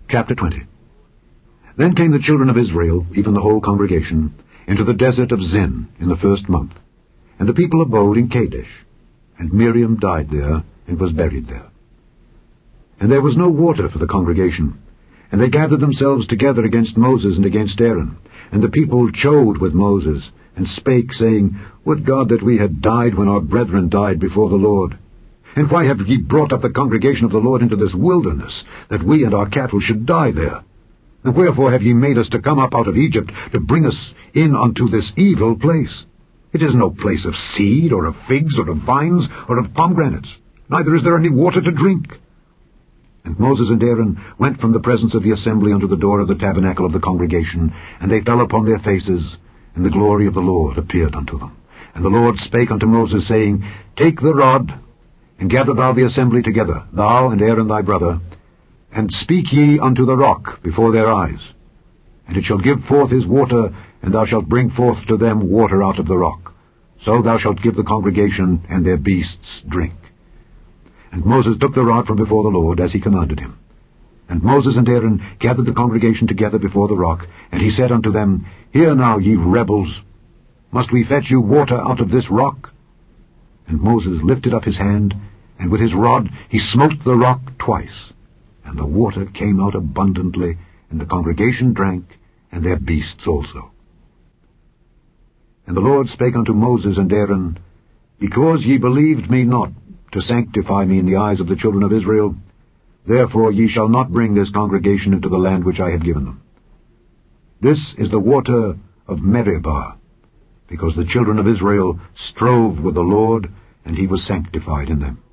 Chapter 20. Then came the children of Israel, even the whole congregation, into the desert of Zin in the 1st month. And the people abode in Kadesh. And Miriam died there, and was buried there. And there was no water for the congregation. And they gathered themselves together against Moses and against Aaron. And the people chode with Moses, and spake, saying, Would God that we had died when our brethren died before the Lord! And why have ye brought up the congregation of the Lord into this wilderness, that we and our cattle should die there? And wherefore have ye made us to come up out of Egypt, to bring us in unto this evil place? It is no place of seed, or of figs, or of vines, or of pomegranates, neither is there any water to drink. And Moses and Aaron went from the presence of the assembly unto the door of the tabernacle of the congregation, and they fell upon their faces, and the glory of the Lord appeared unto them. And the Lord spake unto Moses, saying, Take the rod, and gather thou the assembly together, thou and Aaron thy brother, and speak ye unto the rock before their eyes. And it shall give forth his water, and thou shalt bring forth to them water out of the rock. So thou shalt give the congregation and their beasts drink. And Moses took the rod from before the Lord, as he commanded him. And Moses and Aaron gathered the congregation together before the rock, and he said unto them, Hear now, ye rebels, must we fetch you water out of this rock? And Moses lifted up his hand, and with his rod he smote the rock twice, and the water came out abundantly, and the congregation drank, and their beasts also. And the Lord spake unto Moses and Aaron, Because ye believed me not, to sanctify me in the eyes of the children of Israel, therefore ye shall not bring this congregation into the land which I have given them. This is the water of Meribah, because the children of Israel strove with the Lord, and he was sanctified in them.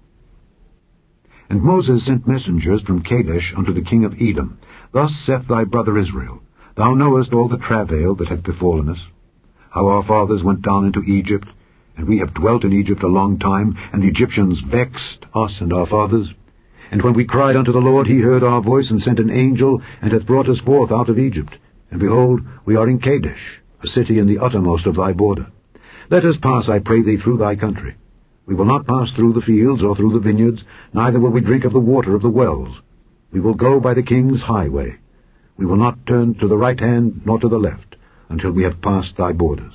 And Moses sent messengers from Kadesh unto the king of Edom. Thus saith thy brother Israel, Thou knowest all the travail that hath befallen us, how our fathers went down into Egypt, and we have dwelt in Egypt a long time, and the Egyptians vexed us and our fathers. And when we cried unto the Lord, he heard our voice, and sent an angel, and hath brought us forth out of Egypt. And behold, we are in Kadesh, a city in the uttermost of thy border. Let us pass, I pray thee, through thy country. We will not pass through the fields or through the vineyards, neither will we drink of the water of the wells. We will go by the king's highway. We will not turn to the right hand nor to the left, until we have passed thy borders.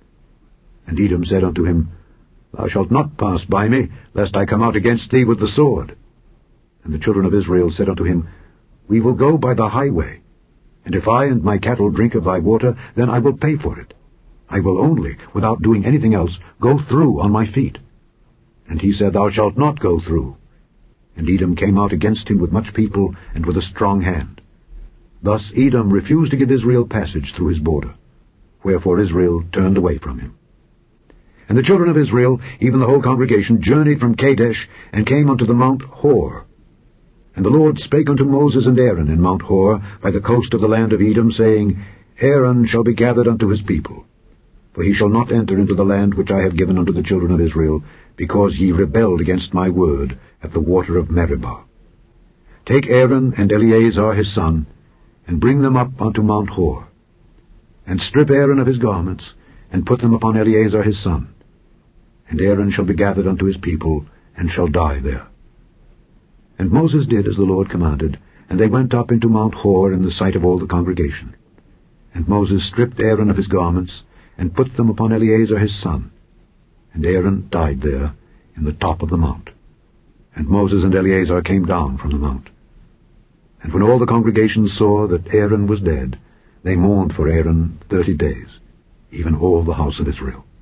And Edom said unto him, Thou shalt not pass by me, lest I come out against thee with the sword. And the children of Israel said unto him, We will go by the highway, and if I and my cattle drink of thy water, then I will pay for it. I will only, without doing anything else, go through on my feet. And he said, Thou shalt not go through. And Edom came out against him with much people, and with a strong hand. Thus Edom refused to give Israel passage through his border, wherefore Israel turned away from him. And the children of Israel, even the whole congregation, journeyed from Kadesh, and came unto the Mount Hor. And the Lord spake unto Moses and Aaron in Mount Hor, by the coast of the land of Edom, saying, Aaron shall be gathered unto his people, for he shall not enter into the land which I have given unto the children of Israel, because ye rebelled against my word at the water of Meribah. Take Aaron and Eleazar his son, and bring them up unto Mount Hor, and strip Aaron of his garments, and put them upon Eleazar his son. And Aaron shall be gathered unto his people, and shall die there. And Moses did as the Lord commanded, and they went up into Mount Hor in the sight of all the congregation. And Moses stripped Aaron of his garments, and put them upon Eleazar his son. And Aaron died there in the top of the mount. And Moses and Eleazar came down from the mount. And when all the congregation saw that Aaron was dead, they mourned for Aaron 30 days, even all the house of Israel.